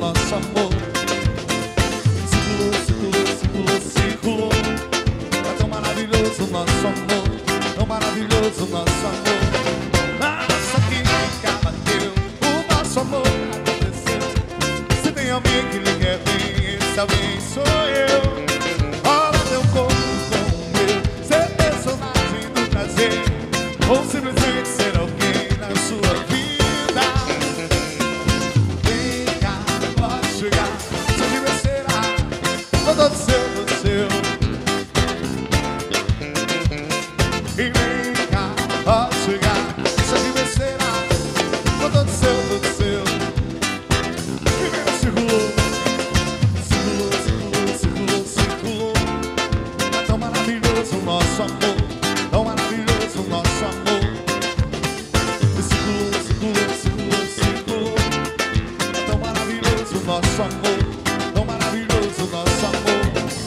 nosso amor. Circulou, circulou, circulou, circulou. É tão maravilhoso o nosso amor, tão maravilhoso o nosso amor. A nossa química bateu, o nosso amor aconteceu. Se tem alguém que lhe quer bem, esse alguém sou eu. Olha teu corpo com o meu, ser personagem do prazer, ou simplesmente ser alguém na sua vida. Vem cá, pode chegar, se tiver será, todo seu, todo seu. E vem cá, pode chegar, se tiver será, todo seu, todo seu. E vem, circulou, circulou, circulou, circulou, circulou. É tão maravilhoso o nosso amor, tão maravilhoso o nosso amor. Circulou, circulou, circulou, circulou. É tão maravilhoso o nosso amor, tão maravilhoso o nosso amor.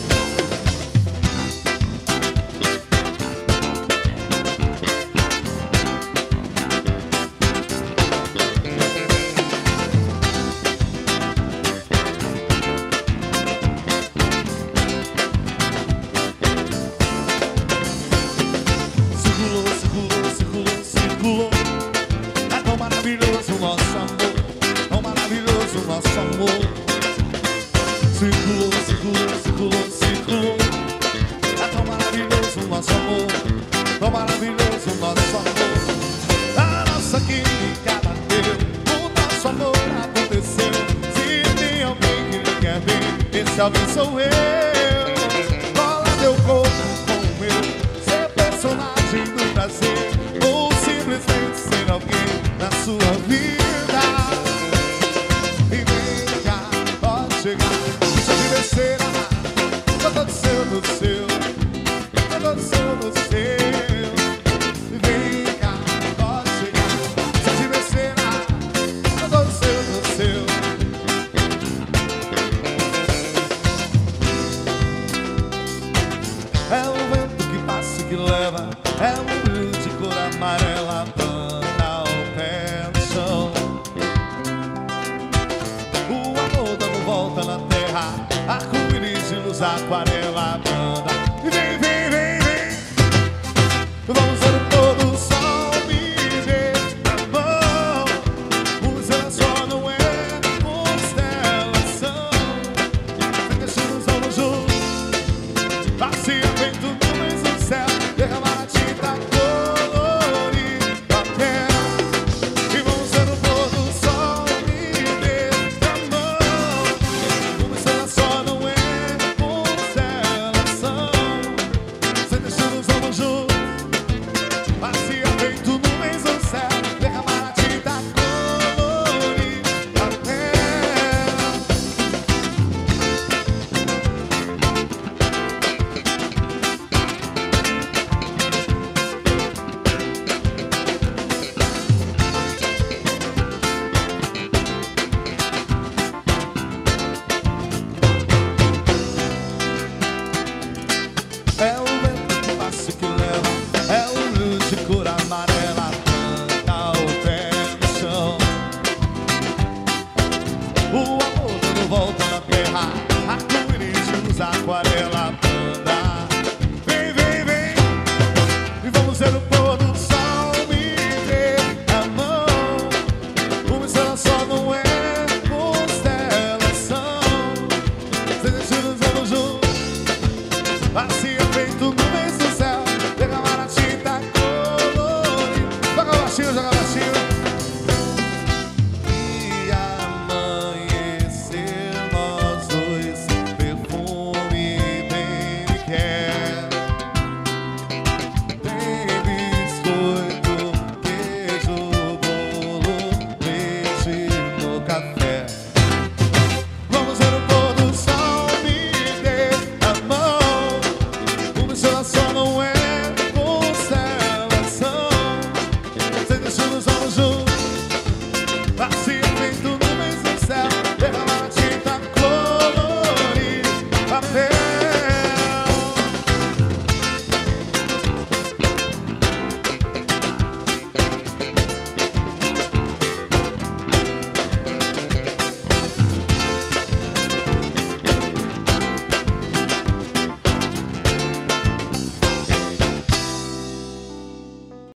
Circulou, circulou, circulou, circulou. É tão maravilhoso o nosso amor, tão maravilhoso o nosso amor. Circulou, circulou, circulou, circulou. É tão maravilhoso o nosso amor, tão maravilhoso o nosso amor. A nossa química bateu, o nosso amor aconteceu. Se tem alguém que lhe quer bem, esse alguém sou eu. Cola teu corpo com o meu, ser personagem do prazer, ou simplesmente ser alguém na sua vida. E vem cá, pode chegar, se eu tiver será, todo seu, todo seu, todo seu, todo seu. E vem cá, pode chegar, se eu tiver será, todo seu, todo seu. É o vento que passa e que leva, é um brilho de cor amarela, banda ao pé no chão. O amor dando volta na terra, arco-íris de luz, aquarela, banda. E vem, vem, vem, vem, vamos ver o pôr do sol, me ver na mão. Vamos ver só, não é constelação. Sem destinos, vamos juntos. Passeia vento nuvens no céu, derramar a tinta colorir papel. E vamos ver o pôr do sol, me ver na mão. Uma estrela só não é constelação. Sem destinos vamos juntos. Passeia vento nuvens no céu, derramar a tinta colorir papel. É o vento que passa e que leva, é o luz de cor amarela, planta o pé no chão. O amor dando volta na terra, arco-íris de luz, aquarela.